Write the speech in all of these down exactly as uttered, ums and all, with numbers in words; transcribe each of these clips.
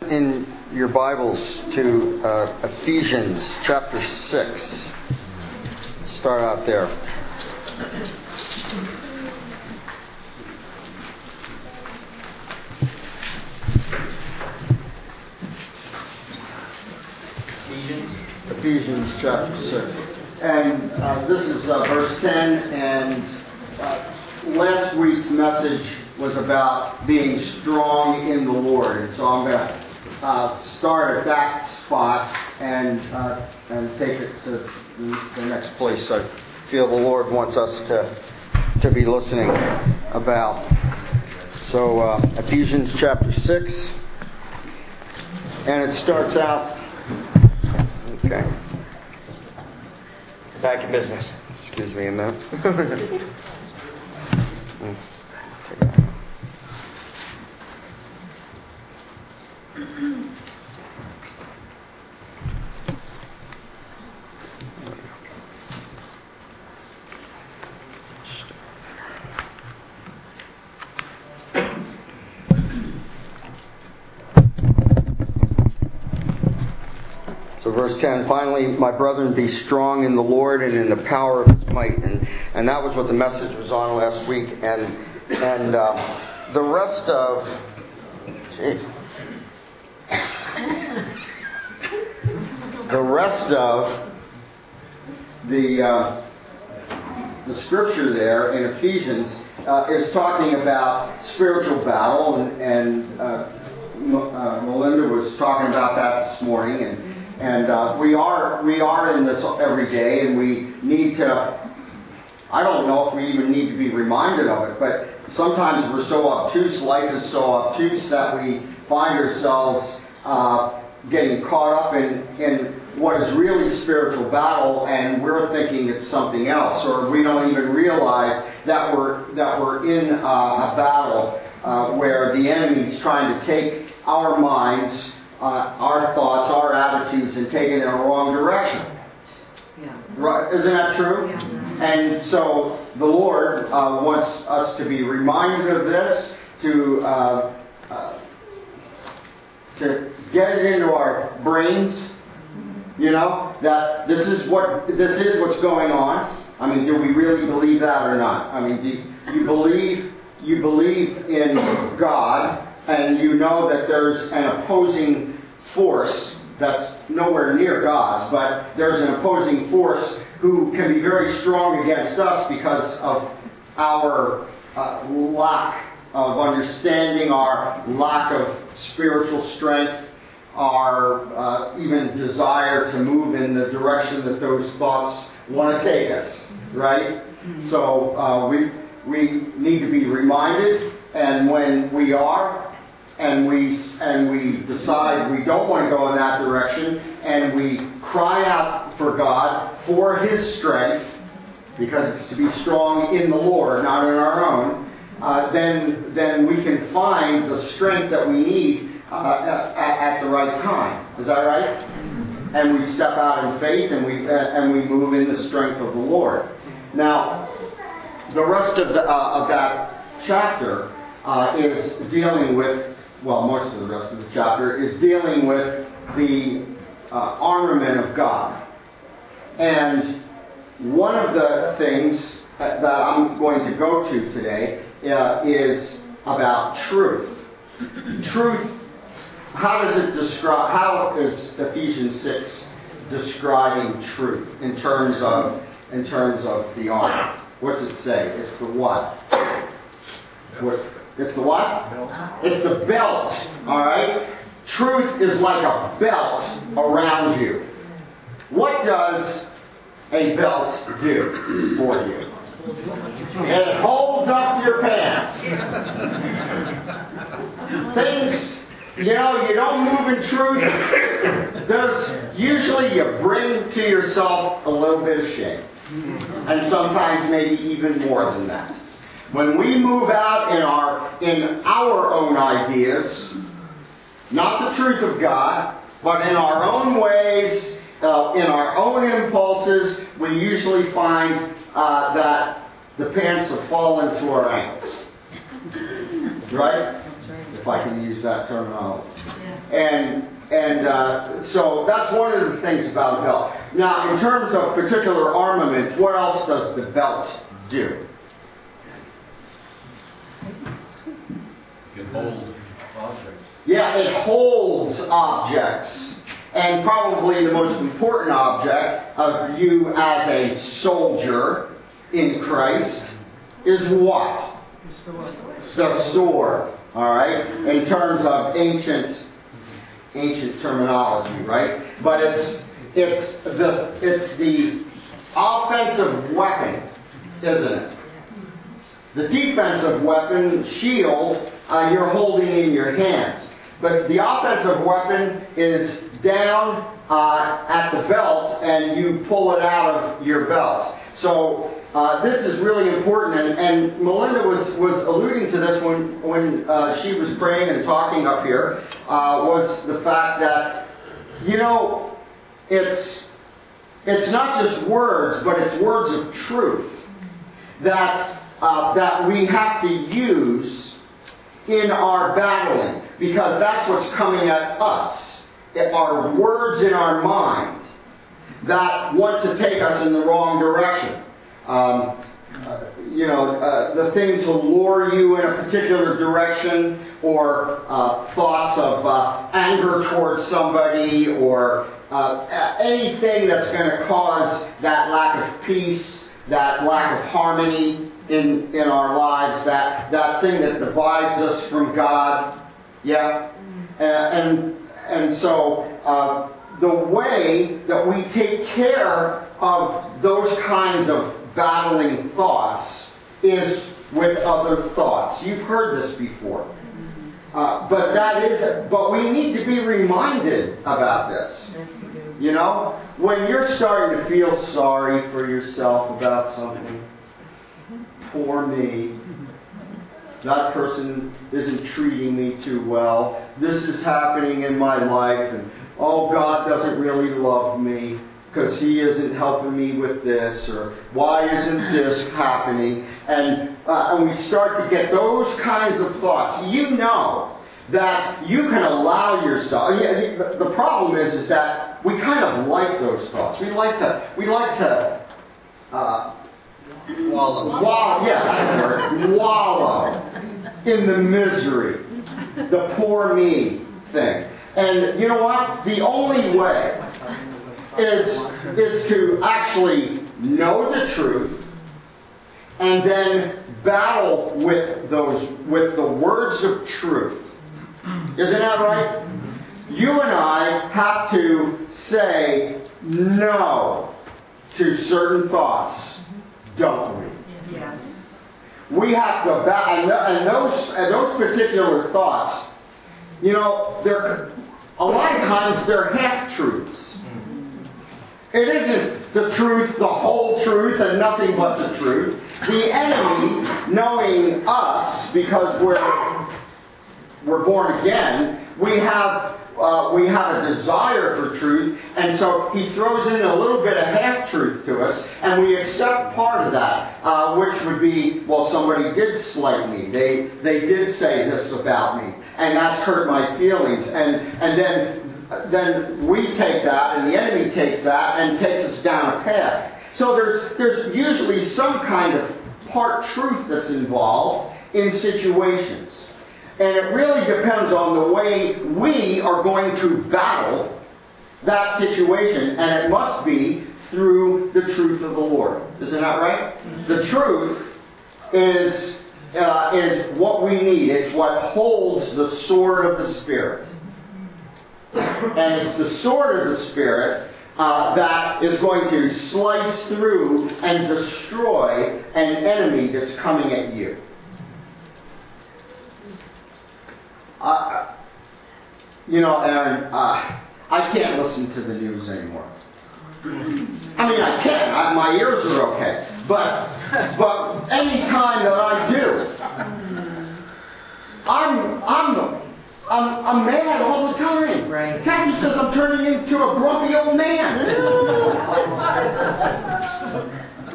In your Bibles to uh, Ephesians chapter six. Let's start out there. Ephesians. Ephesians chapter six. And uh, this is uh, verse ten, and uh, last week's message was about being strong in the Lord. And so I'm going to uh, start at that spot and uh, and take it to the next place I feel the Lord wants us to, to be listening about. So uh, Ephesians chapter six, and it starts out... Okay. Back in business. Excuse me a minute. Take that. So verse ten, finally, my brethren, be strong in the Lord and in the power of His might. And and that was what the message was on last week. And and uh, the rest of... Gee, the rest of the, uh, the scripture there in Ephesians uh, is talking about spiritual battle. And, and uh, uh, Melinda was talking about that this morning. And And uh, we are we are in this every day, and we need to, I don't know if we even need to be reminded of it, but sometimes we're so obtuse, life is so obtuse that we find ourselves uh, getting caught up in, in what is really spiritual battle, and we're thinking it's something else, or we don't even realize that we're, that we're in uh, a battle uh, where the enemy's trying to take our minds, Uh, our thoughts, our attitudes, and take it in a wrong direction. Yeah. Right? Isn't that true? Yeah. And so the Lord uh, wants us to be reminded of this, to uh, uh, to get it into our brains. You know that this is what this is what's going on. I mean, do we really believe that or not? I mean, do you believe you believe in God? And you know that there's an opposing force that's nowhere near God's, but there's an opposing force who can be very strong against us because of our uh, lack of understanding, our lack of spiritual strength, our uh, even desire to move in the direction that those thoughts want to take us, right? Mm-hmm. So uh, we we need to be reminded, and when we are, and we and we decide we don't want to go in that direction, and we cry out for God for His strength, because it's to be strong in the Lord, not in our own, uh, then then we can find the strength that we need uh, at, at the right time. Is that right? And we step out in faith, and we uh, and we move in the strength of the Lord. Now, the rest of the uh, of that chapter uh, is dealing with. Well, most of the rest of the chapter is dealing with the uh, armament of God. And one of the things that I'm going to go to today uh, is about truth. Truth, how does it describe, how is Ephesians six describing truth in terms of, in terms of the armor? What's it say? It's the what? What? It's the what? It's the belt, all right? Truth is like a belt around you. What does a belt do for you? It holds up your pants. Things, you know, you don't move in truth. There's usually you bring to yourself a little bit of shame. And sometimes maybe even more than that. When we move out in our in our own ideas, not the truth of God, but in our own ways, uh, in our own impulses, we usually find uh, that the pants have fallen to our ankles. Right? That's right. The if I can use that terminology. Yes. And and uh, so that's one of the things about a belt. Now, in terms of particular armament, what else does the belt do? It holds objects. Yeah, it holds objects. And probably the most important object of you as a soldier in Christ is what? The sword. All right? In terms of ancient ancient terminology, right? But it's it's the it's the offensive weapon, isn't it? The defensive weapon, shield, uh, you're holding in your hand. But the offensive weapon is down uh, at the belt, and you pull it out of your belt. So uh, this is really important, and, and Melinda was, was alluding to this when, when uh, she was praying and talking up here, uh, was the fact that, you know, it's, it's not just words, but it's words of truth that, uh, that we have to use in our battling, because that's what's coming at us. It are words in our mind that want to take us in the wrong direction. Um, uh, you know, uh, the thing to lure you in a particular direction, or uh, thoughts of uh, anger towards somebody, or uh, anything that's going to cause that lack of peace, that lack of harmony in in our lives, that that thing that divides us from God. Yeah, uh, and and so uh, the way that we take care of those kinds of battling thoughts is with other thoughts. You've heard this before, uh, but that is. But we need to be reminded about this. Yes, we do. You know, when you're starting to feel sorry for yourself about something. Poor me. That person isn't treating me too well. This is happening in my life, and oh, God doesn't really love me because He isn't helping me with this, or why isn't this happening? And uh, and we start to get those kinds of thoughts. You know that you can allow yourself. The problem is, is that we kind of like those thoughts. We like to. We like to. Uh, Wallow. Wallow, yeah, that's the word. Wallow in the misery, the poor me thing. And you know what? The only way is is to actually know the truth and then battle with those with the words of truth. Isn't that right? You and I have to say no to certain thoughts. Don't we? Yes. We have to battle, and those and those particular thoughts, you know, they're a lot of times they're half truths. It isn't the truth, the whole truth, and nothing but the truth. The enemy, knowing us because we're we're born again, we have. Uh, we have a desire for truth, and so he throws in a little bit of half-truth to us, and we accept part of that, uh, which would be, well, somebody did slight me. They they did say this about me, and that's hurt my feelings. And and then then we take that, and the enemy takes that, and takes us down a path. So there's there's usually some kind of part truth that's involved in situations. And it really depends on the way we are going to battle that situation. And it must be through the truth of the Lord. Isn't that right? The truth is, uh, is what we need. It's what holds the sword of the Spirit. And it's the sword of the Spirit uh, that is going to slice through and destroy an enemy that's coming at you. Uh, you know, Aaron, uh, I can't listen to the news anymore. I mean, I can. I, my ears are okay. But, but any time that I do, I'm, I'm, I'm, I'm mad all the time. Right. Kathy says I'm turning into a grumpy old man.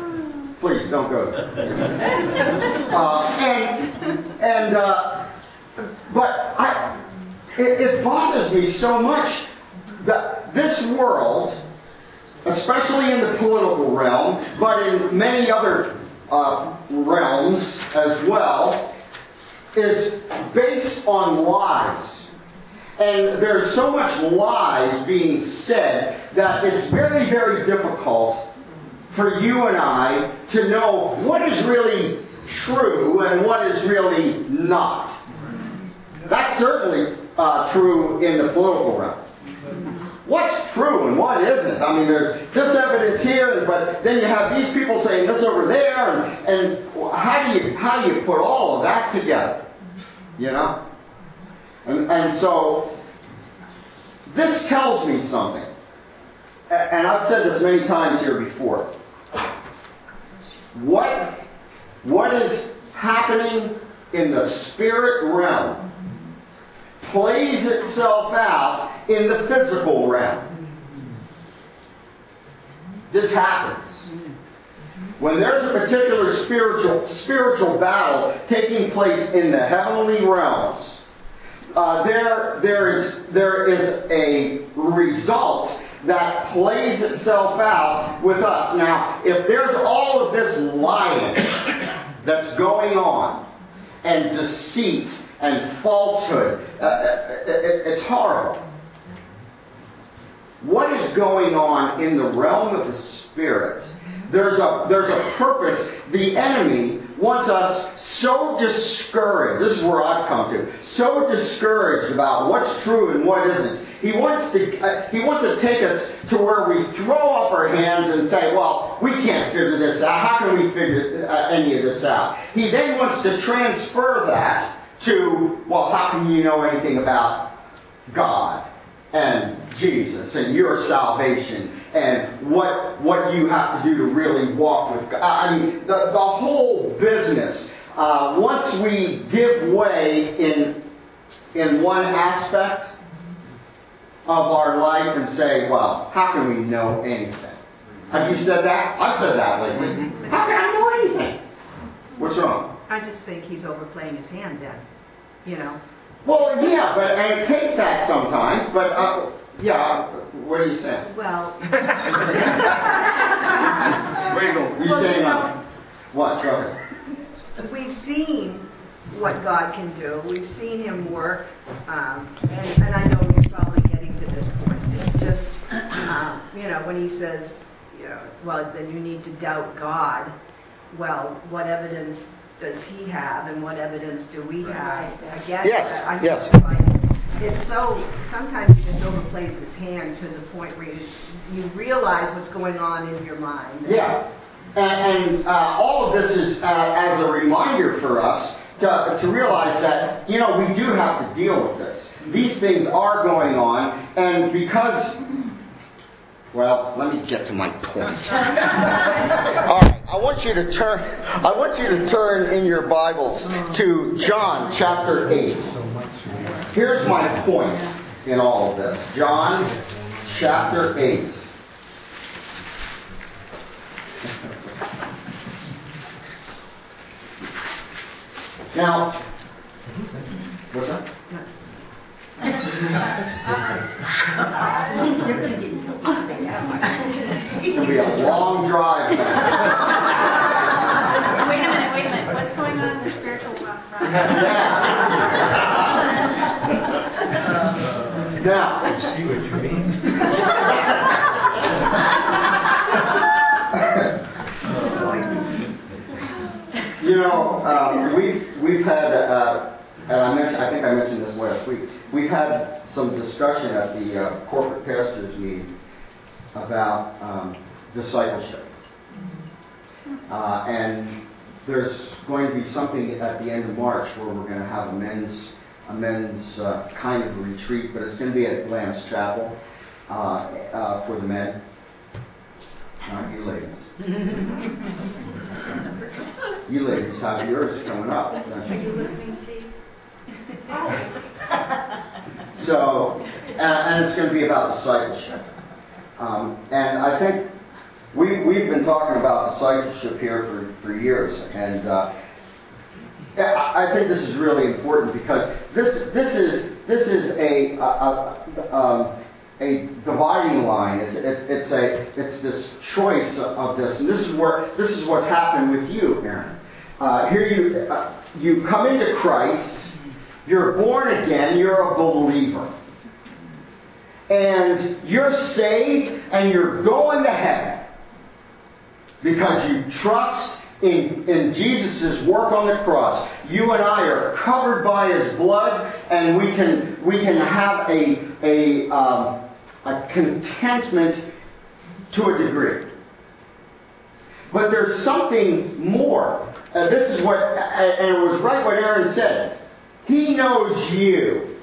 Please don't go there. Uh, and and. Uh, but I, it, it bothers me so much that this world, especially in the political realm, but in many other uh, realms as well, is based on lies. And there's so much lies being said that it's very, very difficult for you and I to know what is really true and what is really not. That's certainly uh, true in the political realm. What's true and what isn't? I mean, there's this evidence here, but then you have these people saying this over there, and, and how do you how do you put all of that together? You know? And, and so this tells me something. And I've said this many times here before. What, what is happening in the spirit realm plays itself out in the physical realm. This happens. When there's a particular spiritual spiritual battle taking place in the heavenly realms, uh, there there is there is a result that plays itself out with us. Now, if there's all of this lying that's going on, and deceit and falsehood, uh, it, it, it's horrible. What is going on in the realm of the Spirit? There's a there's a purpose. The enemy wants us so discouraged. This is where I've come to. So discouraged about what's true and what isn't. He wants to uh, he wants to take us to where we throw up our hands and say, well, we can't figure this out. How can we figure uh, any of this out? He then wants to transfer that to, well, how can you know anything about God and Jesus and your salvation and what what you have to do to really walk with God? I mean, the, the whole business. Uh, once we give way in in one aspect of our life and say, well, how can we know anything? Have you said that? I've said that lately. How can I know anything? What's wrong? I just think he's overplaying his hand then, you know. Well, yeah, but and it takes that sometimes, but uh, yeah, what are you saying? Well, Where you going? You well, saying you know, uh, what? Go ahead. we've seen what God can do. We've seen him work, um, and, and I know he's probably getting to this point. It's just, um, you know, when he says, you know, well, then you need to doubt God. Well, what evidence does he have, and what evidence do we have? I guess. Yes, I, I yes. just like, it's so, sometimes he just overplays his hand to the point where you, you realize what's going on in your mind. Yeah. And, and uh, all of this is uh, as a reminder for us to, to realize that, you know, we do have to deal with this. These things are going on, and because, well, let me get to my point. All right, I want you to turn. I want you to turn in your Bibles to John chapter eight. Here's my point in all of this. John chapter eight. Now, what's that? It's going to be a long drive. Wait a minute, wait a minute. What's going on in the spiritual realm? Now, I see what you mean. you know, um, we've we've had, uh, and I mentioned, I think I mentioned this last week. We've had some discussion at the uh, corporate pastors meeting about um, discipleship, uh, and there's going to be something at the end of March where we're going to have a men's a men's uh, kind of retreat, but it's going to be at Lamb's Chapel uh, uh, for the men. Not you ladies. You ladies have yours coming up. Are you listening, Steve? So, uh, and it's going to be about discipleship. Um, and I think we, we've been talking about discipleship here for, for years. And uh, I think this is really important because this this is this is a a, a, um, a dividing line. It's it's it's a it's this choice of this, and this is where this is what's happened with you, Aaron. Uh, here you uh, you come into Christ, you're born again, you're a believer, and you're saved, and you're going to heaven because you trust In, in Jesus' work on the cross. You and I are covered by His blood, and we can we can have a a, um, a contentment to a degree. But there's something more. Uh, this is what, and it was right what Aaron said. He knows you.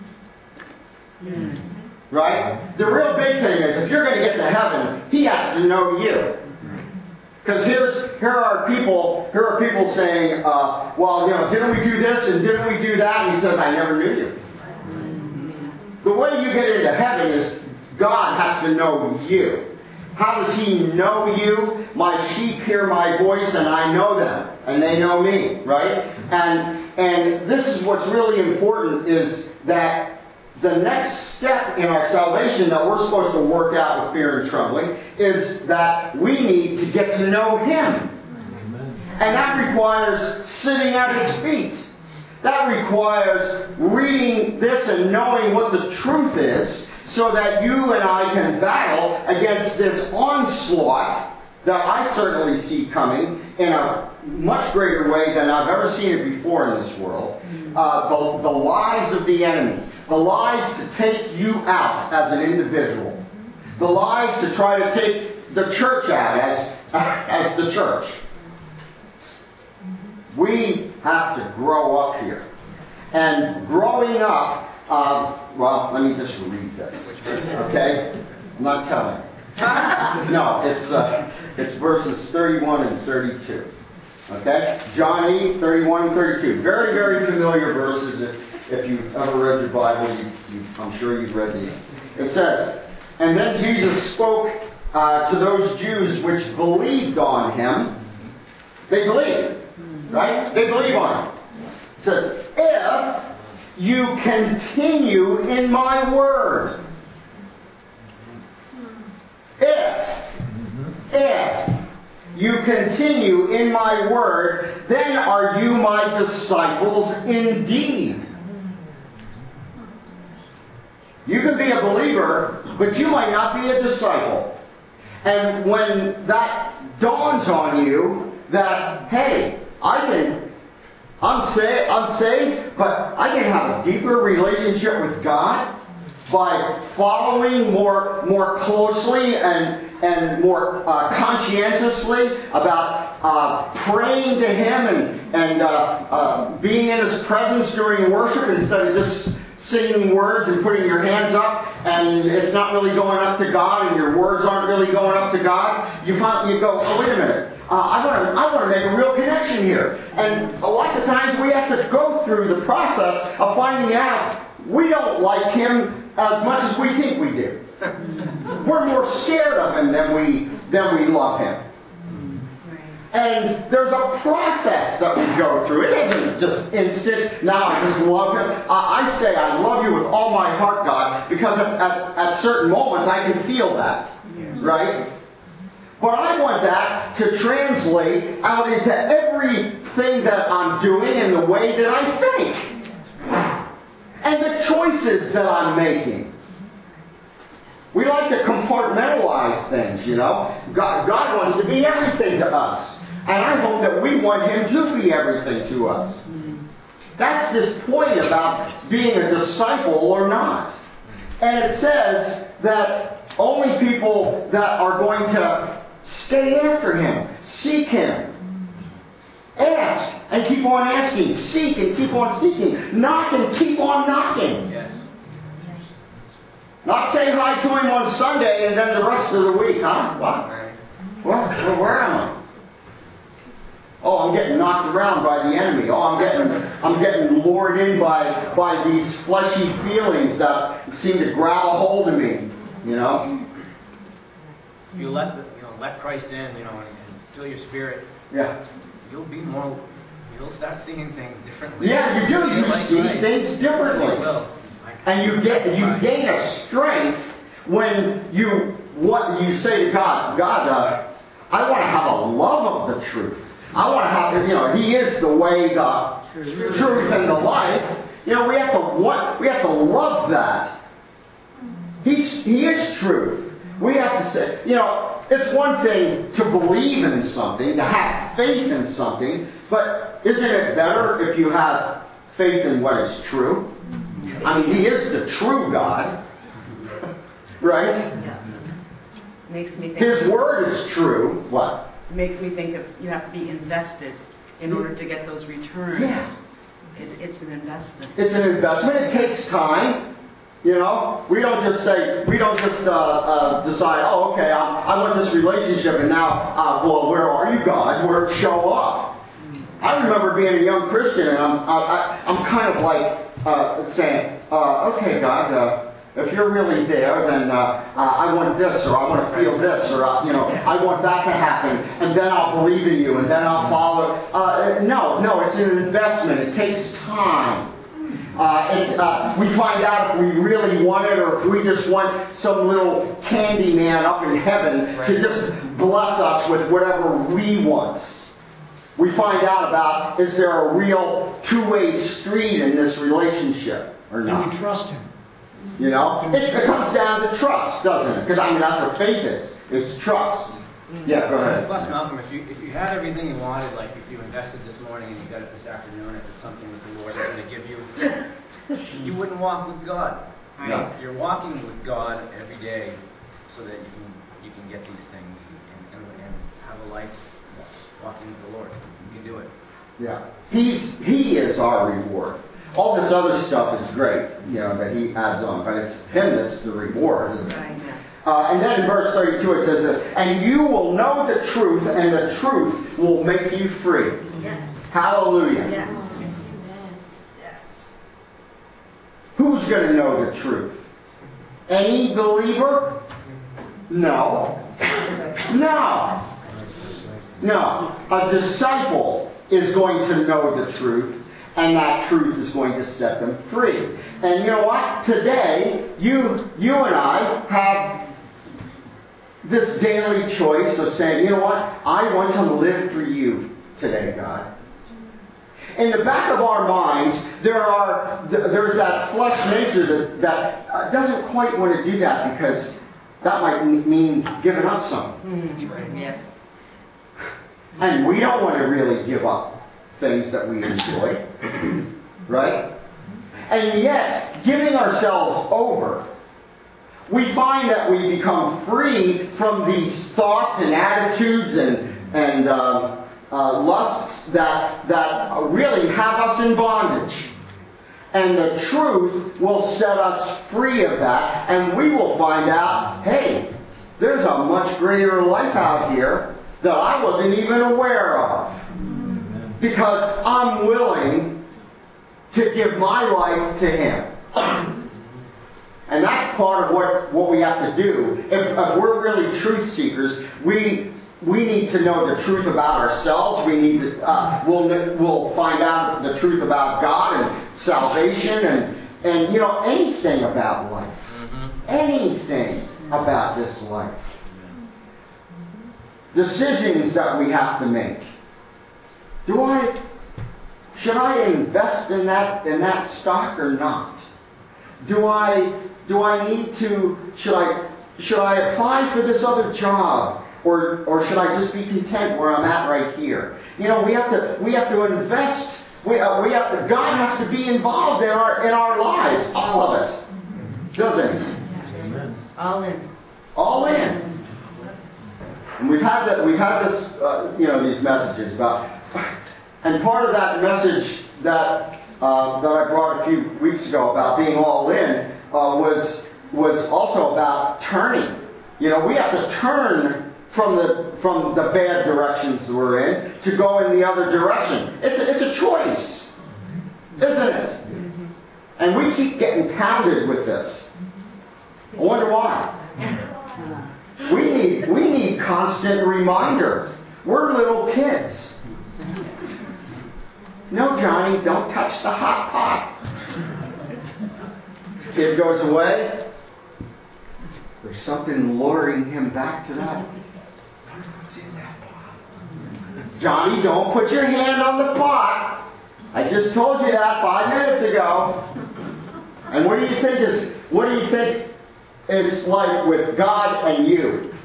Yes. Right? The real big thing is, if you're going to get to heaven, He has to know you. Because here's here are people here are people saying, uh, well, you know, didn't we do this and didn't we do that? And He says, I never knew you. The way you get into heaven is God has to know you. How does He know you? My sheep hear my voice, and I know them, and they know me, right? And and this is what's really important, is that the next step in our salvation that we're supposed to work out with fear and trembling is that we need to get to know Him. Amen. And that requires sitting at His feet. That requires reading this and knowing what the truth is, so that you and I can battle against this onslaught that I certainly see coming in a much greater way than I've ever seen it before in this world. Uh, the, the lies of the enemy. The lies to take you out as an individual. The lies to try to take the church out as, as the church. We have to grow up here. And growing up, uh, well, let me just read this. Okay? I'm not telling you. No, it's, uh, it's verses thirty-one and thirty-two. Okay? John eight, thirty-one and thirty-two. Very, very familiar verses. If, if you've ever read your Bible, you, you, I'm sure you've read these. It says, and then Jesus spoke uh, to those Jews which believed on Him. They believed. Right? They believe on Him. It says, if you continue in my word. If. If. You continue in my word, then are you my disciples indeed. You can be a believer, but you might not be a disciple. And when that dawns on you that, hey, I can, I'm, sa- I'm saved, but I can have a deeper relationship with God by following more, more closely and and more uh, conscientiously about uh, praying to Him and, and uh, uh, being in His presence during worship instead of just singing words and putting your hands up and it's not really going up to God and your words aren't really going up to God. You find, you go, oh, wait a minute. Uh, I want to I want to make a real connection here. And lots of times we have to go through the process of finding out we don't like Him as much as we think we do. We're more scared of Him than we than we love Him. And there's a process that we go through. It isn't just instant, now I just love Him. I, I say I love you with all my heart, God, because at, at, at certain moments I can feel that. Yes. Right? But I want that to translate out into everything that I'm doing and the way that I think. And the choices that I'm making. We like to compartmentalize things, you know. God, God wants to be everything to us. And I hope that we want Him to be everything to us. That's this point about being a disciple or not. And it says that only people that are going to stay after Him, seek Him, ask and keep on asking, seek and keep on seeking, knock and keep on knocking. Yes. Not say hi to Him on Sunday and then the rest of the week, huh? What? Well, well, where am I? Oh, I'm getting knocked around by the enemy. Oh, I'm getting I'm getting lured in by by these fleshy feelings that seem to grab a hold of me. You know? If you let the, you know let Christ in, you know, and, and fill your spirit, Yeah. you'll be more You'll start seeing things differently. Yeah, you do. You Like see Christ. things differently. You will. And you get you gain a strength when you what you say to God, God, uh, I want to have a love of the truth. I want to have, you know, He is the way, the truth, truth and the life. You know, we have to want, we have to love that. He's He is truth. We have to say, you know, it's one thing to believe in something, to have faith in something, but isn't it better if you have faith in what is true? I mean, He is the true God, right? Yeah. Makes me think. His word is true. What? It makes me think of you have to be invested in order to get those returns. Yes. It, it's an investment. It's an investment. It takes time. You know, we don't just say, we don't just uh, uh, decide, oh, okay, I, I want this relationship, and now, uh, well, where are you, God? Where show up? I remember being a young Christian, and I'm, I, I'm kind of like uh, saying, uh, okay, God, uh, if you're really there, then uh, uh, I want this, or I want to feel this, or uh, you know, I want that to happen, and then I'll believe in you, and then I'll follow. Uh, no, no, it's an investment. It takes time. Uh, it, uh, we find out if we really want it, or if we just want some little candy man up in heaven to just bless us with whatever we want. We find out about, is there a real two-way street in this relationship or not? Do we trust Him? You know, it, it comes down to trust, doesn't it? Because I mean, that's what faith is. It's trust. Yeah, go ahead. Plus, Malcolm, if you if you had everything you wanted, like if you invested this morning and you got it this afternoon, if it's something that the Lord is going to give you, you wouldn't walk with God. Right? No. You're walking with God every day, so that you can you can get these things and, and, and have a life walking with the Lord. You can do it. Yeah. He's He is our reward. All this other stuff is great, you know, that He adds on, but it's Him that's the reward, isn't it? Right, yes. Uh, and then in verse thirty-two it says this, and you will know the truth, and the truth will make you free. Yes. Hallelujah. Yes. Yes. Who's going to know the truth? Any believer? No. No. No. A disciple is going to know the truth, and that truth is going to set them free. And you know what? Today, you you and I have this daily choice of saying, you know what? I want to live for you today, God. In the back of our minds, there are there's that flesh nature that, that doesn't quite want to do that, because that might mean giving up something. Mm-hmm. Yes. And we don't want to really give up things that we enjoy. Right? And yet, giving ourselves over, we find that we become free from these thoughts and attitudes and, and uh, uh, lusts that, that really have us in bondage. And the truth will set us free of that, and we will find out, hey, there's a much greater life out here that I wasn't even aware of. Because I'm willing to give my life to Him. And that's part of what, what we have to do. If, if we're really truth seekers, we we need to know the truth about ourselves. We need to uh, we'll we'll find out the truth about God and salvation and and you know anything about life, mm-hmm. anything about this life. Decisions that we have to make. Do I should I invest in that in that stock or not? Do I do I need to should I should I apply for this other job, or or should I just be content where I'm at right here? You know, we have to we have to invest. We uh, we have to, God has to be involved in our in our lives, all of it, doesn't He? Yes. All in. All in. And we've had that we've had this uh, you know these messages about. And part of that message that uh, that I brought a few weeks ago about being all in uh, was was also about turning. You know, we have to turn from the from the bad directions we're in to go in the other direction. It's a, it's a choice, isn't it? And we keep getting pounded with this. I wonder why. We need we need constant reminder. We're little kids. No, Johnny, don't touch the hot pot. Kid goes away. There's something luring him back to that. What's in that pot? Johnny, don't put your hand on the pot. I just told you that five minutes ago. And what do you think is? What do you think it's like with God and you?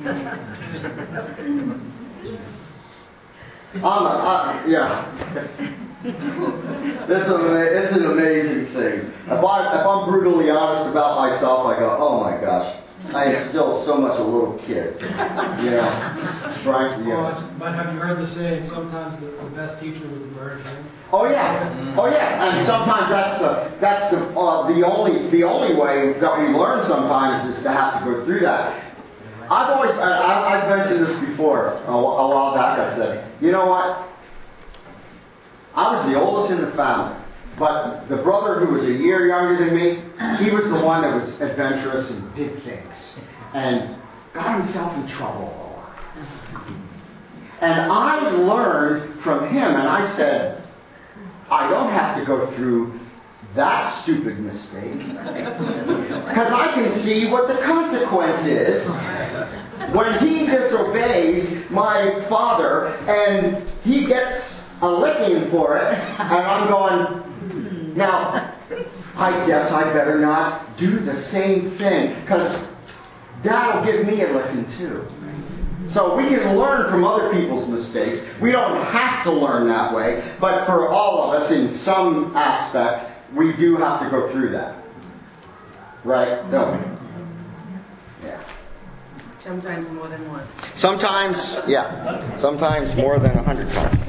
I'm a, I, yeah. It's, it's, an, it's an amazing thing. If, I, if I'm brutally honest about myself, I go, oh my gosh, I am still so much a little kid. You know, right? Yeah. Well, but have you heard the saying, sometimes the, the best teacher was the bird? Right? Oh yeah, oh yeah, and sometimes that's the that's the uh, the only the only way that we learn sometimes is to have to go through that. I've always I, I've mentioned this before a, a while back. I said, you know what? I was the oldest in the family, but the brother who was a year younger than me, he was the one that was adventurous and did things and got himself in trouble a lot. And I learned from him, and I said, I don't have to go through that stupid mistake because I can see what the consequence is when he disobeys my father and he gets a licking for it, and I'm going, now I guess I better not do the same thing because Dad will give me a licking too. So we can learn from other people's mistakes. We don't have to learn that way, but for all of us, in some aspect, we do have to go through that. Right? Don't we? Yeah. Sometimes more than once. Sometimes, yeah. Sometimes more than a hundred times.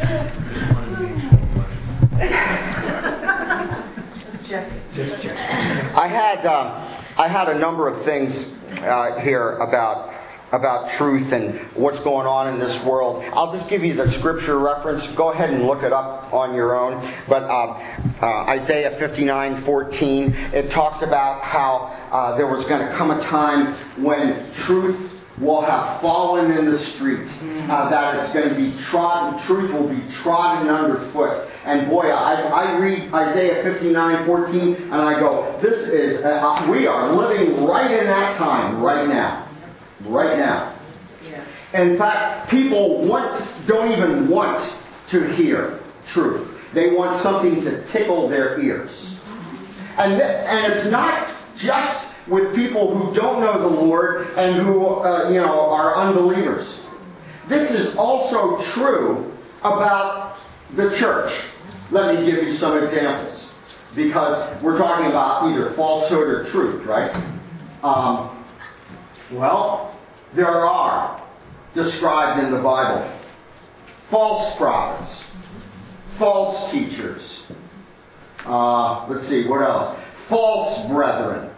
Just check it. Just check. I had uh, I had a number of things uh, here about. about truth and what's going on in this world. I'll just give you the scripture reference. Go ahead and look it up on your own. But uh, uh, Isaiah fifty-nine fourteen, it talks about how uh, there was going to come a time when truth will have fallen in the street. Uh, that it's going to be trodden, truth will be trodden underfoot. And boy, I, I read Isaiah fifty-nine fourteen and I go, this is, uh, we are living right in that time right now. Right now. Yeah. In fact, people want don't even want to hear truth. They want something to tickle their ears. And th- and it's not just with people who don't know the Lord and who uh, you know are unbelievers. This is also true about the church. Let me give you some examples because we're talking about either falsehood or truth, right? Um, Well, there are, described in the Bible, false prophets, false teachers. Uh, let's see, what else? False brethren.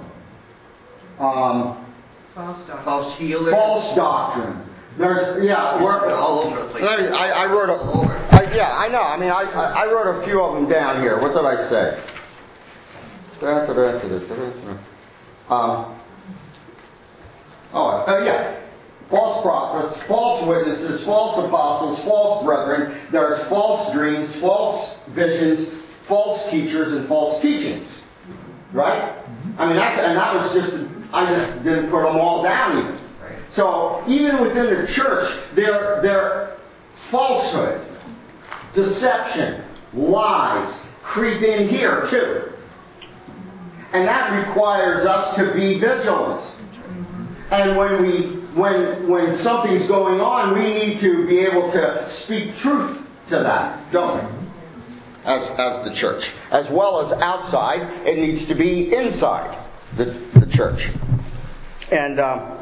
Um, False doctrine. False healer. false doctrine. There's, yeah, we're, all over the place. let me, I, I wrote a, All over. I, yeah, I know. I mean, I, I, I wrote a few of them down here. What did I say? Da, da, da, da, da, da, da. Um, Oh, uh, yeah. False prophets, false witnesses, false apostles, false brethren. There's false dreams, false visions, false teachers, and false teachings. Right? I mean, that's, and that was just, I just didn't put them all down even. So, even within the church, there, there, falsehood, deception, lies creep in here too. And that requires us to be vigilant. And when we, when, when something's going on, we need to be able to speak truth to that, don't we? As, as the church. As well as outside, it needs to be inside the, the church. And um,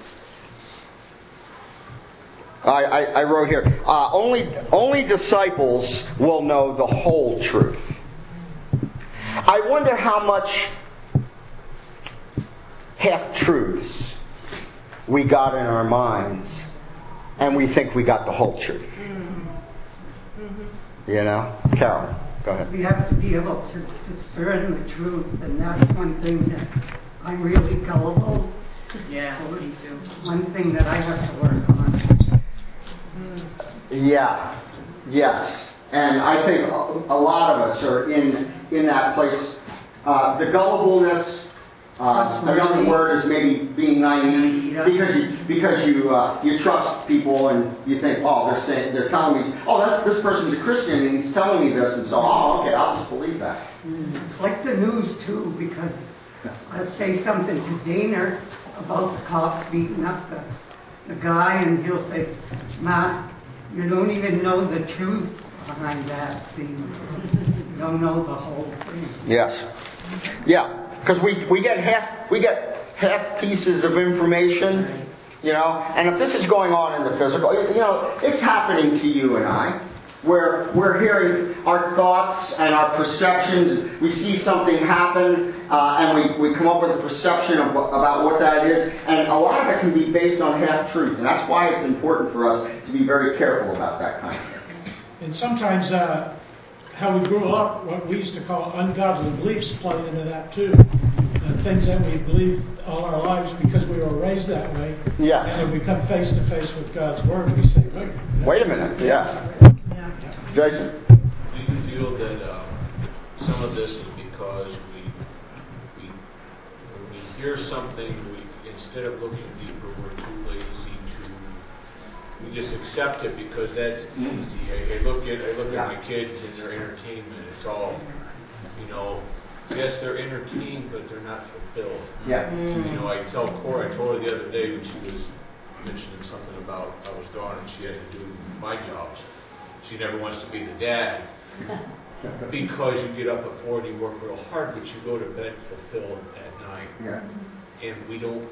I, I, I wrote here, uh, only, only disciples will know the whole truth. I wonder how much half-truths we got in our minds, and we think we got the whole truth. Mm-hmm. Mm-hmm. You know? Carol, go ahead. We have to be able to discern the truth, and that's one thing that I'm really gullible. Yeah. So it's one thing that I have to work on. Yeah. Yes. And I think a, a lot of us are in in that place. Uh, the gullibleness. Uh, another word is maybe being naive, because you because you uh, you trust people and you think, oh, they're saying they're telling me, oh, that, this person's a Christian and he's telling me this, and so oh, okay, I'll just believe that. It's like the news too, because I'll say something to Dana about the cops beating up the the guy, and he'll say, Matt, you don't even know the truth behind that scene. You don't know the whole thing. Yes. Yeah. Because we, we get half we get half pieces of information, you know, and if this is going on in the physical, you know, it's happening to you and I, where we're hearing our thoughts and our perceptions. We see something happen, uh, and we, we come up with a perception of, about what that is, and a lot of it can be based on half truth, and that's why it's important for us to be very careful about that kind of thing. And sometimes uh, how we grew up, what we used to call ungodly beliefs, play into that too. Uh, things that we believe all our lives because we were raised that way. Yeah. And when we come face to face with God's Word, we say, wait. Wait a minute. Yeah. Yeah. Jason? Do you feel that um, some of this is because we, we, when we hear something, we instead of looking deeper, we're too lazy to, we just accept it because that's easy. I, I look at I look at my kids and their entertainment. It's all, you know, yes, they're entertained, but they're not fulfilled. Yeah. You know, I tell Cora, I told her the other day when she was mentioning something about I was gone and she had to do my jobs. She never wants to be the dad because you get up at four and you work real hard, but you go to bed fulfilled at night. Yeah. And we don't,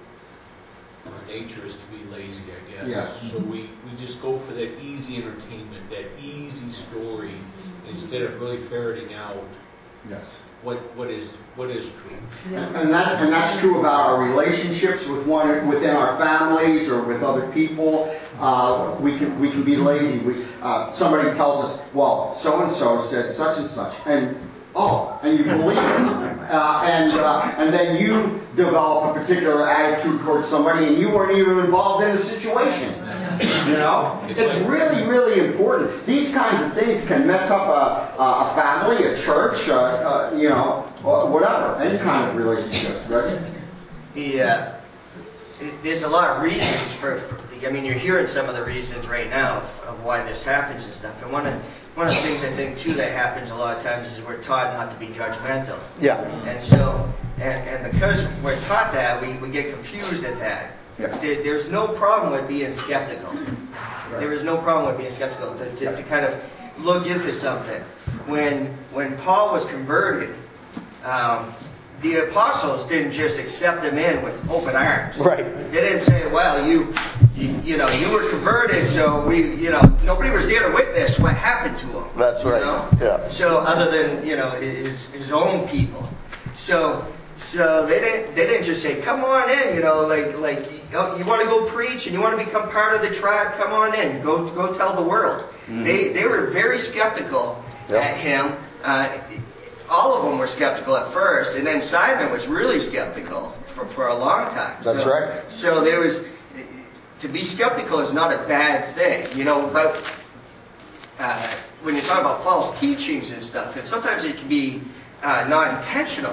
our nature is to be lazy, I guess. Yeah. So we, we just go for that easy entertainment, that easy story, instead of really ferreting out Yes. what what is what is true. And, and that and that's true about our relationships with one within our families or with other people. Uh, we can we can be lazy. We, uh, somebody tells us, well, so and so said such and such, and oh, and you believe it, uh, and uh, and then you develop a particular attitude towards somebody, and you weren't even involved in the situation. You know, it's really, really important. These kinds of things can mess up a, a family, a church, uh, uh, you know, whatever, any kind of relationship, right? The, uh, it, there's a lot of reasons for, for, I mean, you're hearing some of the reasons right now of, of why this happens and stuff. And one of, one of the things I think, too, that happens a lot of times is we're taught not to be judgmental. Yeah. And so, and, and because we're taught that, we, we get confused at that. Yeah. There, there's no problem with being skeptical. Right. There is no problem with being skeptical. To, to, to kind of look into something. When, when Paul was converted, um, the apostles didn't just accept him in with open arms. Right. They didn't say, well, you, you, you know, you were converted, so we, you know, nobody was there to witness what happened to him. That's right. You know? Yeah. So other than, you know, his, his own people. So, so they didn't, they didn't just say, come on in, you know, like, like, you, you want to go preach and you want to become part of the tribe, come on in, go, go tell the world. Mm-hmm. They, they were very skeptical yep. at him. Uh, all of them were skeptical at first, and then Simon was really skeptical for, for a long time. That's so, right. So there was, to be skeptical is not a bad thing, you know, but uh, when you talk about false teachings and stuff, and sometimes it can be uh, not intentional,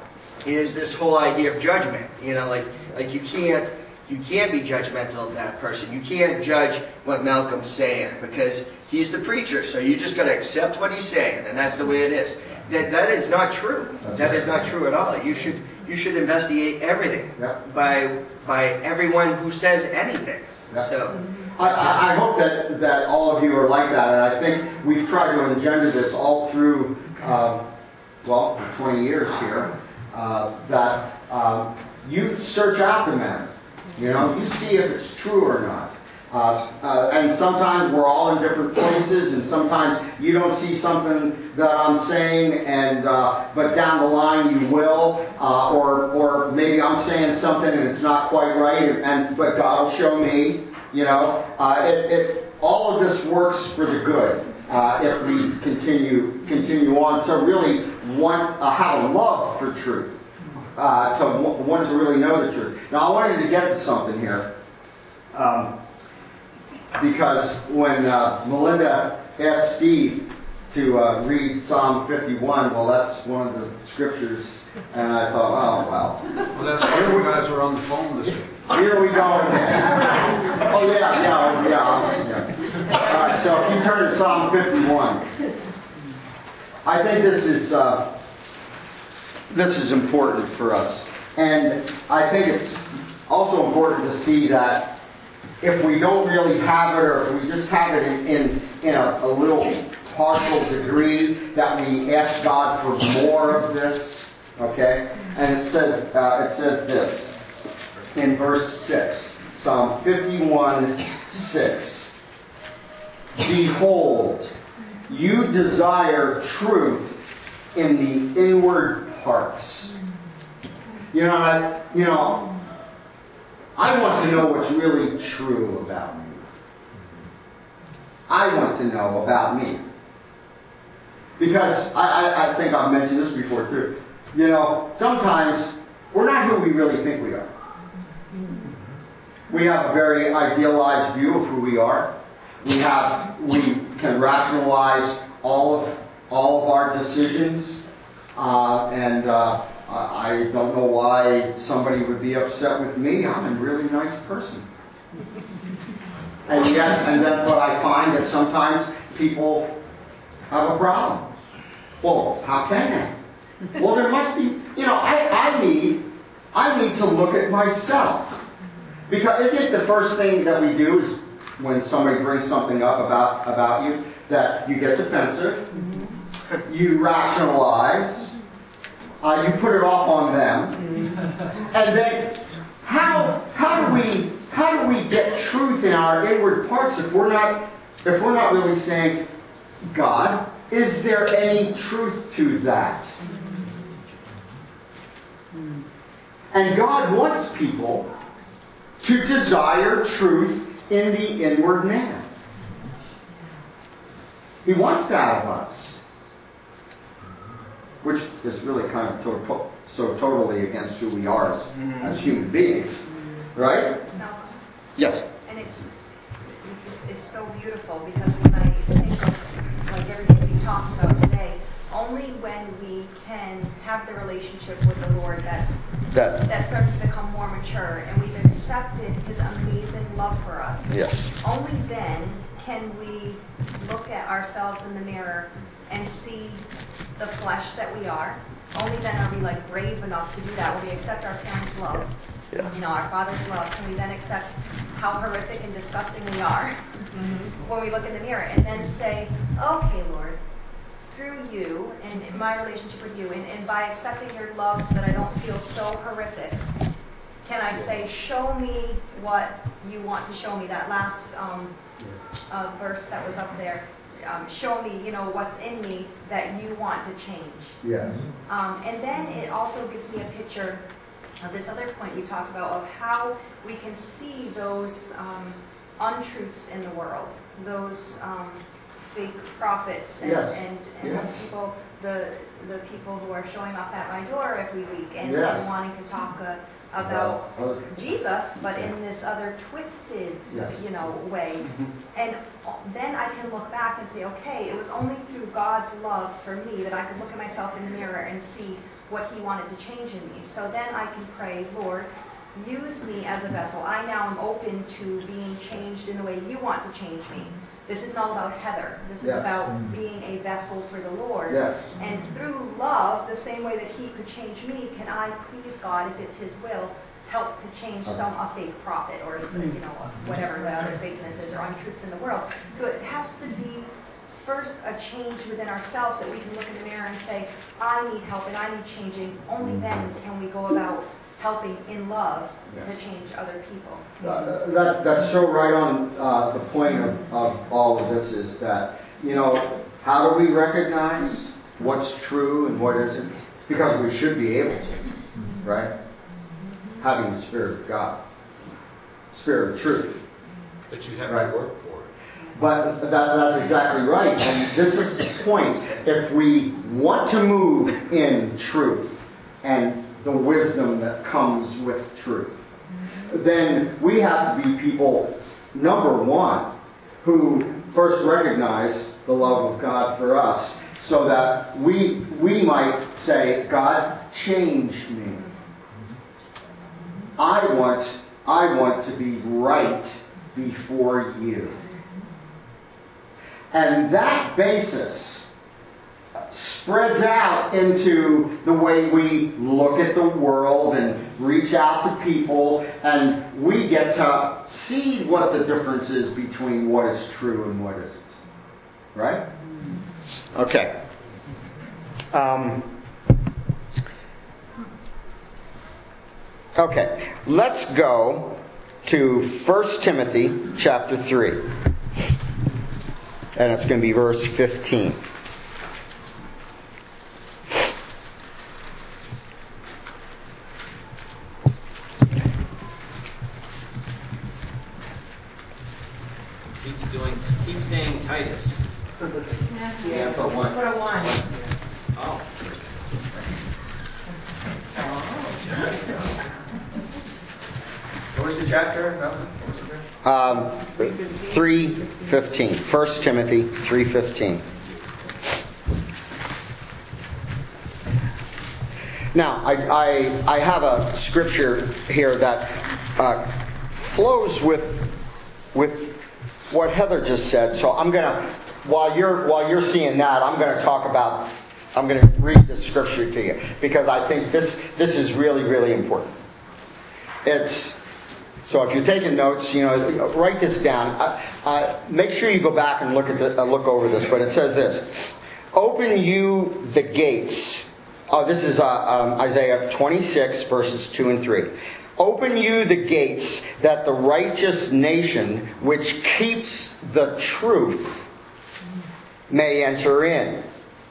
is this whole idea of judgment. You know, like like you can't you can't be judgmental of that person. You can't judge what Malcolm's saying because he's the preacher, so you just got to accept what he's saying, and that's the way it is. That that is not true. That's that right. is not true at all. You should you should investigate everything Yep. by by everyone who says anything. Yep. So I, I hope that, that all of you are like that, and I think we've tried to engender this all through, um, well, for twenty years here, uh, that um, you search out the matter. You know, you see if it's true or not. Uh, uh, and sometimes we're all in different places, and sometimes you don't see something that I'm saying, and uh, but down the line you will, uh, or or maybe I'm saying something and it's not quite right, and, and but God will show me. You know, uh, it, it all of this works for the good uh, if we continue continue on to really want uh, have a love for truth, uh, to want to really know the truth. Now, I wanted to get to something here. Um, Because when uh, Melinda asked Steve to uh, read Psalm fifty-one. Well, that's one of the scriptures, and I thought, oh well. Well, that's why you guys were on the phone this week. Here we go again. Oh yeah, yeah, yeah. yeah. All right, so if you turn to Psalm fifty-one, I think this is uh, this is important for us, and I think it's also important to see that if we don't really have it, or if we just have it in in, in a, a little partial degree, that we ask God for more of this. Okay, and it says uh, it says this. In verse six, Psalm fifty-one, six. Behold, you desire truth in the inward parts. You know, I, you know, I want to know what's really true about me. I want to know about me. Because I, I, I think I've mentioned this before too. You know, sometimes we're not who we really think we are. We have a very idealized view of who we are. We have, we can rationalize all of all of our decisions, uh, and uh, I don't know why somebody would be upset with me. I'm a really nice person, and yet, and then, but I find that sometimes people have a problem. Well, how can they? Well, there must be. You know, I, I need I need to look at myself. Because isn't it the first thing that we do is when somebody brings something up about, about you, that you get defensive, mm-hmm. you rationalize, uh, you put it off on them, mm-hmm. and then how how do we how do we get truth in our inward parts if we're not if we're not really saying, God, is there any truth to that? Mm-hmm. And God wants people to desire truth in the inward man. He wants that of us. Which is really kind of to- so totally against who we are as, mm-hmm. as human beings. Right? No. Yes. And it's this is it's so beautiful because when I think of like everything we talked about today, only when we can have the relationship with the Lord that's that, that starts to become more mature and we've accepted His amazing love for us. Yes. Only then can we look at ourselves in the mirror and see the flesh that we are. Only then are we like brave enough to do that. When we accept our parents' love, yeah. you know, our Father's love, can we then accept how horrific and disgusting we are mm-hmm. when we look in the mirror and then say, okay, Lord, through you and my relationship with you, and, and by accepting your love so that I don't feel so horrific, can I say, show me what you want to show me? That last um, uh, verse that was up there, um, show me, you know, what's in me that you want to change. Yes. Um, and then it also gives me a picture of this other point we talked about of how we can see those um, untruths in the world, those um, fake prophets and, yes. and, and yes. people, the the people who are showing up at my door every week and, yes. and wanting to talk uh, about okay. Jesus, but in this other twisted, yes. you know, way. Mm-hmm. And then I can look back and say, okay, it was only through God's love for me that I could look at myself in the mirror and see what He wanted to change in me. So then I can pray, Lord, use me as a vessel. I now am open to being changed in the way you want to change me. This is not about Heather. This is yes. about being a vessel for the Lord. Yes. And through love, the same way that He could change me, can I please God, if it's His will, help to change okay. some a fake prophet or you know whatever the other fakeness is or untruths in the world. So it has to be first a change within ourselves that we can look in the mirror and say, I need help and I need changing. Only then can we go about helping in love yes. to change other people. Uh, that, that's so right on uh, the point of, of all of this is that, you know, how do we recognize what's true and what isn't? Because we should be able to, right? Having the Spirit of God, Spirit of truth. But you have right? to work for it. But that, that's exactly right. And this is the point. If we want to move in truth and the wisdom that comes with truth, then we have to be people, number one, who first recognize the love of God for us, so that we we might say, God, change me. I want I want to be right before you. And that basis spreads out into the way we look at the world and reach out to people, and we get to see what the difference is between what is true and what isn't. Right? Okay. Um, okay. Let's go to First Timothy chapter three. And it's going to be verse fifteen. Keeps doing, keeps saying Titus. Yeah, but one. Put a one. Oh. What was the chapter, Malcolm? What was the chapter? Um, three fifteen. First Timothy three fifteen. Now, I, I, I have a scripture here that uh, flows with with what Heather just said. So I'm gonna, while you're while you're seeing that, I'm gonna talk about. I'm gonna read the scripture to you because I think this this is really really important. It's so if you're taking notes, you know, write this down. Uh, uh, make sure you go back and look at the, uh, look over this. But it says this: "Open you the gates." Oh, this is uh, um, Isaiah twenty-six verses two and three. "Open you the gates, that the righteous nation which keeps the truth may enter in.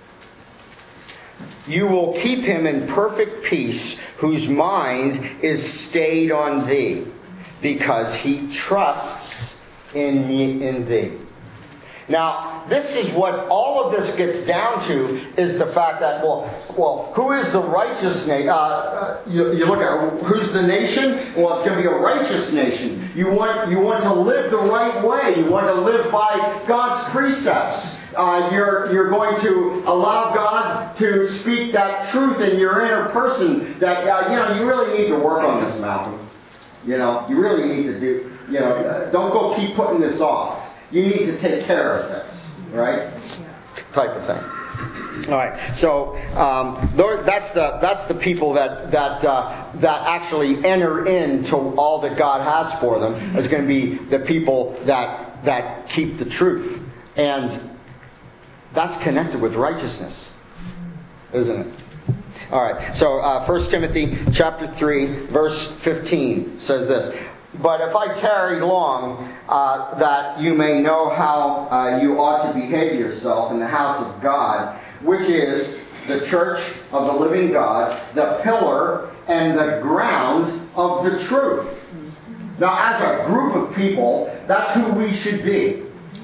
You will keep him in perfect peace, whose mind is stayed on thee, because he trusts in, ye, in thee." Now, this is what all of this gets down to, is the fact that, well, well, who is the righteous nation? Uh, uh, you, you look at who's the nation? Well, it's going to be a righteous nation. You want you want to live the right way. You want to live by God's precepts. Uh, you're you're going to allow God to speak that truth in your inner person. That uh, you know you really need to work on this, Malcolm. You know you really need to do. You know, uh, don't go keep putting this off. You need to take care of this, right? Type of thing. All right. So um, that's the that's the people that that uh, that actually enter into all that God has for them. Is going to be the people that that keep the truth, and that's connected with righteousness, isn't it? All right. So uh, First Timothy chapter three, verse fifteen says this. "But if I tarry long, uh, that you may know how uh, you ought to behave yourself in the house of God, which is the church of the living God, the pillar and the ground of the truth." Now, as a group of people, that's who we should be.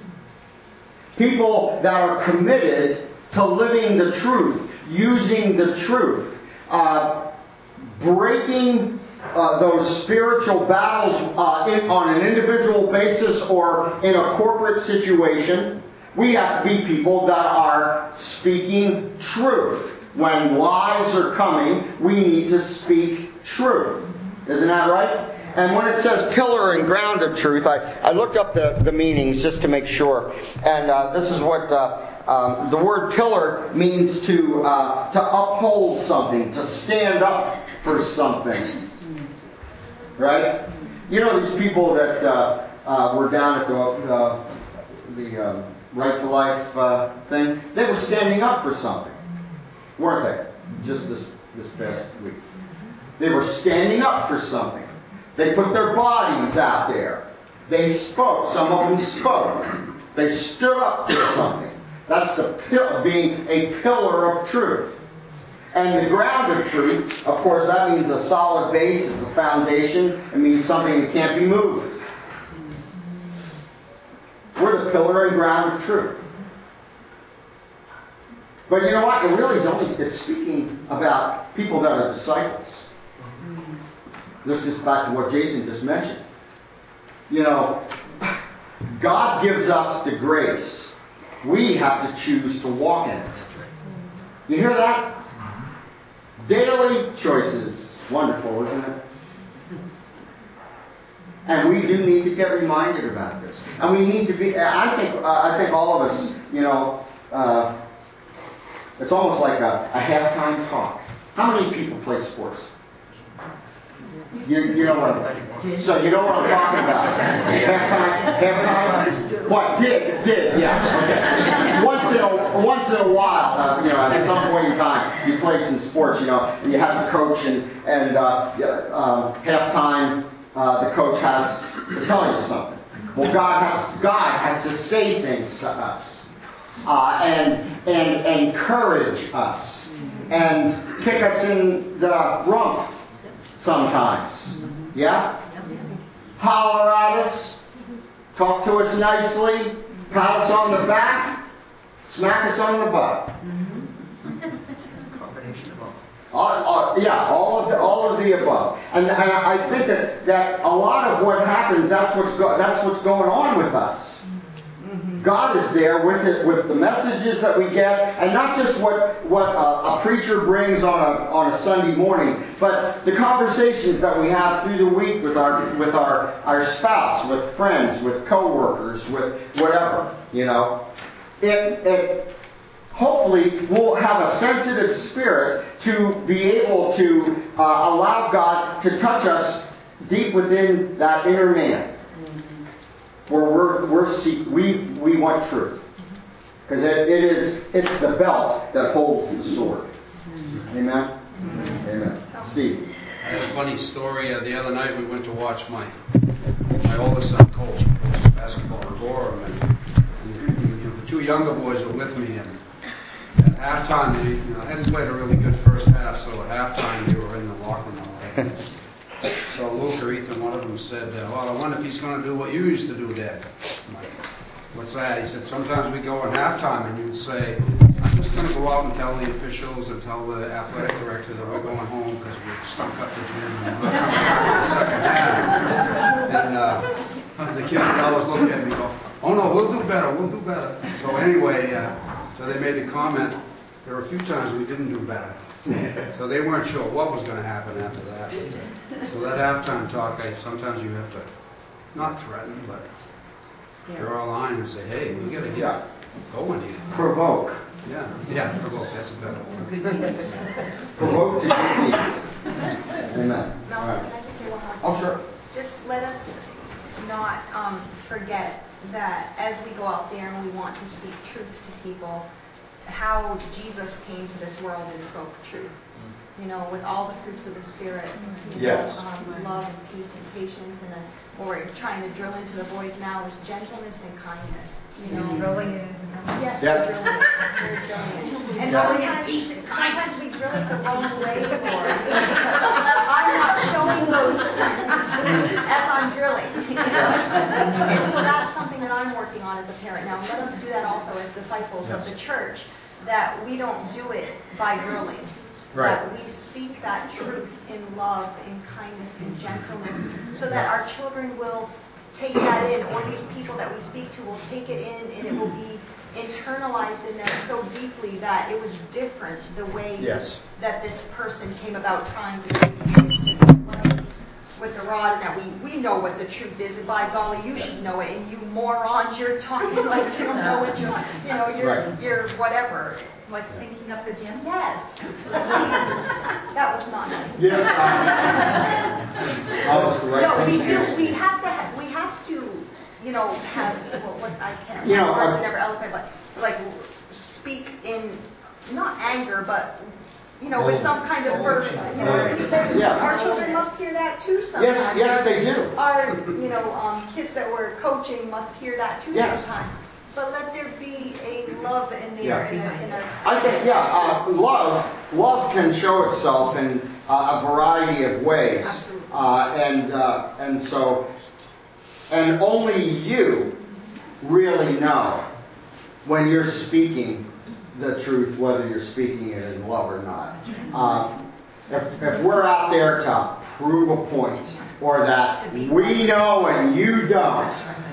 People that are committed to living the truth, using the truth, uh, breaking uh, those spiritual battles uh, in, on an individual basis or in a corporate situation. We have to be people that are speaking truth. When lies are coming, we need to speak truth. Isn't that right? And when it says pillar and ground of truth, I, I looked up the, the meanings just to make sure. And uh, this is what uh, um, the word pillar means: to uh, to uphold something, to stand up for something. Right? You know these people that uh, uh, were down at the uh, the uh, Right to Life uh, thing? They were standing up for something, weren't they? Just this this past week, they were standing up for something. They put their bodies out there. They spoke. Some of them spoke. They stood up for something. That's the pill, being a pillar of truth. And the ground of truth, of course, that means a solid base. It's a foundation. It means something that can't be moved. We're the pillar and ground of truth. But you know what? It really is only, it's speaking about people that are disciples. This gets back to what Jason just mentioned. You know, God gives us the grace. We have to choose to walk in it. You hear that? Daily choices. Wonderful, isn't it? And we do need to get reminded about this. And we need to be, I think, uh, I think all of us, you know, uh, it's almost like a, a halftime talk. How many people play sports? You, you know what I'm, so you know what I'm talking about. Halftime, halftime. What did did yes. Okay. Once in a once in a while, uh, you know, at some point in time, you played some sports, you know, and you have a coach, and and uh, uh, halftime, uh, the coach has to tell you something. Well, God has God has to say things to us, uh, and and encourage us, and kick us in the rump. Sometimes. Yeah? Holler at us. Talk to us nicely. Pat us on the back. Smack us on the butt. Combination of all. All, all, yeah, all of the, all of the above. And, and I think that, that a lot of what happens, that's what's, go, that's what's going on with us. God is there with it, with the messages that we get, and not just what what a, a preacher brings on a on a Sunday morning, but the conversations that we have through the week with our with our our spouse, with friends, with coworkers, with whatever, you know. It it hopefully we'll have a sensitive spirit to be able to uh, allow God to touch us deep within that inner man. Where we're we're seek, we we want truth, because it, it is it's the belt that holds the sword. Amen. Amen. Steve. I had a funny story. Uh, the other night we went to watch my my oldest son coach, coaches basketball in Gorham, and, and you know, the two younger boys were with me. And at halftime, they you know hadn't played a really good first half, so at halftime they were in the locker room. So Luke or Ethan, one of them said, uh, well, I wonder if he's going to do what you used to do, Dad. I'm like, what's that? He said, sometimes we go in halftime and you'd say, I'm just going to go out and tell the officials and tell the athletic director that we're going home because we've stunk up the gym and we're coming back in the second half. And uh, the kids would always look at me and go, oh no, we'll do better, we'll do better. So anyway, uh, so they made the comment, there were a few times we didn't do better. So they weren't sure what was going to happen after that. So that halftime talk, I, sometimes you have to not threaten, but draw a line and say, hey, we got to get Yeah. going here. Provoke. Yeah, yeah, provoke. That's a better one. Provoke to good deeds. Amen. Mel, All right. can I just say one more thing? Oh, sure. Just let us not um, forget that as we go out there and we want to speak truth to people, how Jesus came to this world and spoke truth. You know, with all the fruits of the Spirit, you know, Yes. um, love and peace and patience, and then what we're trying to drill into the boys now is gentleness and kindness. You know, Drilling it into them. yes, Yeah. we're drilling it. We're drilling it. And Yeah. sometimes, sometimes we drill it the wrong way, Lord. I'm not showing those fruits as I'm drilling. You know? And so that's something that I'm working on as a parent now. Let us do that also as disciples Yes. of the church, that we don't do it by drilling. Right. That we speak that truth in love, in kindness, in gentleness, so that our children will take that in, or these people that we speak to will take it in, and it will be internalized in them so deeply that it was different the way Yes. that this person came about trying to speak the truth. It wasn't with the rod, and that we, we know what the truth is, and by golly, you should know it, and you morons, you're talking like you don't know what you, you know, you're, Right. you're whatever. Like stinking up the gym? Yes. See, that was not nice. Yeah. I was the right No, we thing to do. do. We have to. Ha- we have to. You know, have well, what I can't. You know, my words uh, are never eloquent, but like speak in not anger, but you know, with some kind of burden. You know, they, Yeah. our children must hear that too sometimes. Yes, yes, Our- they do. Our, you know, um, kids that we're coaching must hear that too Yes. sometimes. But let there be a love in there, Yeah. in a, in a. I think, yeah, uh, love love can show itself in uh, a variety of ways. Absolutely. Uh, and uh, and so, and only you really know when you're speaking the truth, whether you're speaking it in love or not. Uh, if, if we're out there to prove a point, or that we know and you don't,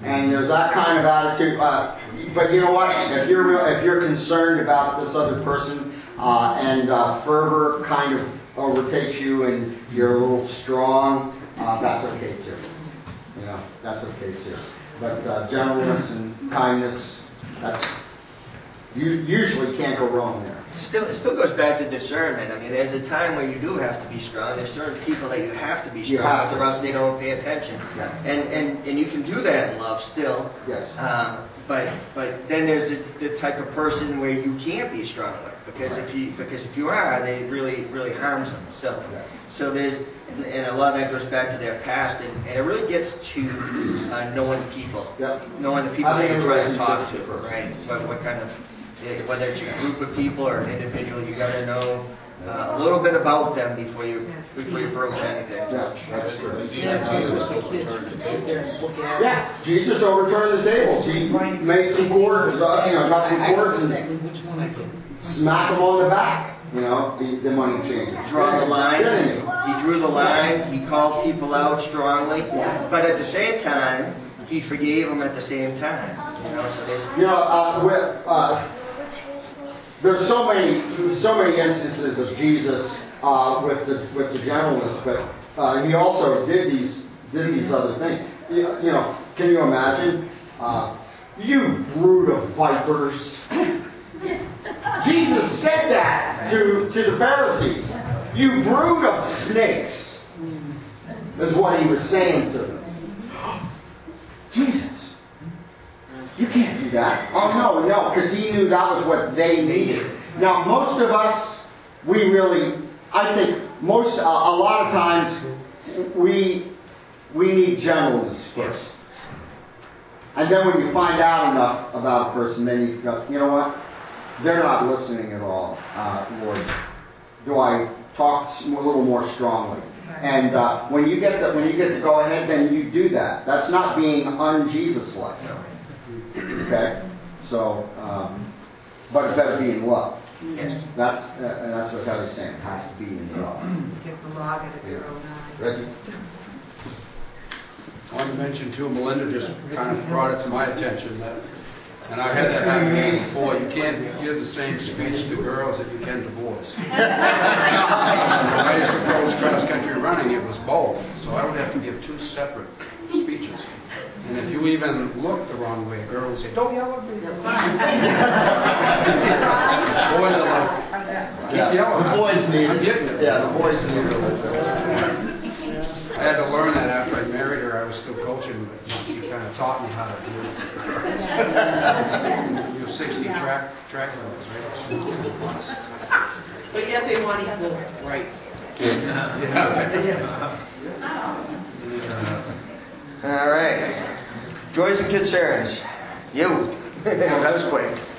and there's that kind of attitude. Uh, but you know what? If you're real, if you're concerned about this other person, uh, and uh, fervor kind of overtakes you, and you're a little strong, uh, that's okay too. You know, that's okay too. But uh, gentleness and kindness, that's you usually can't go wrong there. Still, it still goes back to discernment. I mean, there's a time where you do have to be strong. There's certain people that you have to be You strong have with, to. or else they don't pay attention. Yes. And and and you can do that in love still. Yes. Uh, but but then there's a, the type of person where you can't be strong with, because if you because if you are, they really really harms them. So Yeah. so there's and, and a lot of that goes back to their past, and, and it really gets to uh, knowing people, Yep. knowing the people that Having you're trying to talk to, relationships first. right? What, what kind of eh, whether it's a group of people or an individual, you got to know uh, a little bit about them before you before you approach anything. Yeah, that's true. Because even Jesus overturned the tables. Yeah, Jesus overturned the tables. He made some cords, uh, you know, got some cords and smack them on the back. You know, the, the money changers. Draw the line. Didn't he? He drew the line. He called people out strongly, but at the same time, he forgave them at the same time. You know, so there's You know, uh, with, uh, there's so many, so many instances of Jesus uh, with the with the gentleness, but uh, he also did these did these other things. You, you know, can you imagine? Uh, you brood of vipers. Jesus said that to to the Pharisees. You brood of snakes, is what he was saying to them. Jesus. You can't do that. Oh, no, no, because he knew that was what they needed. Now, most of us, we really, I think, most, a, a lot of times, we we need gentleness first. And then when you find out enough about a person, then you go, you know what? They're not listening at all, uh, Lord. Do I talk a little more strongly? And uh, when you get the when you get the go ahead, then you do that. That's not being un-Jesus-like. Okay, so um, but it better be in love. yes. That's uh, and that's what Heather's saying. It has to be in love. Get the log out of your own eye. Reggie? I want to mention too, Melinda just kind of brought it to my attention that, and I've had that happen to me before, you can't give the same speech to girls that you can to boys. When I used to coach cross-country running, it was both, so I would have to give two separate speeches. And if you even look the wrong way, a girl will say, don't yell at me. Boys are like, keep Yeah, yelling. the boys need I'm it. getting it. Yeah, the boys need it. I had to learn that after I married her. I was still coaching, but she kind of taught me how to do it. You have sixty track track levels, right? But yet they want equal rights. Yeah. All right. Joys and concerns. You. That was quick.